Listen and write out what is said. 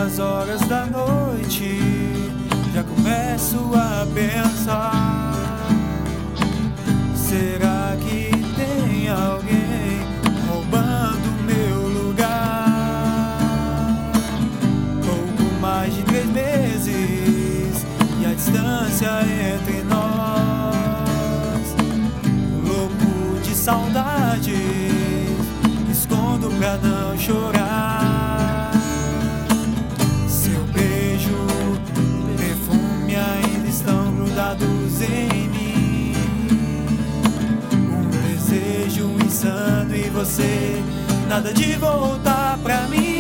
altas horas da noite, já começo a pensar: será que tem alguém roubando meu lugar? Pouco mais de 3 meses e a distância entre nós, louco de saudades, escondo pra não chorar. Seu beijo, perfume ainda estão grudados em mim. Um desejo insano e você, nada de voltar pra mim.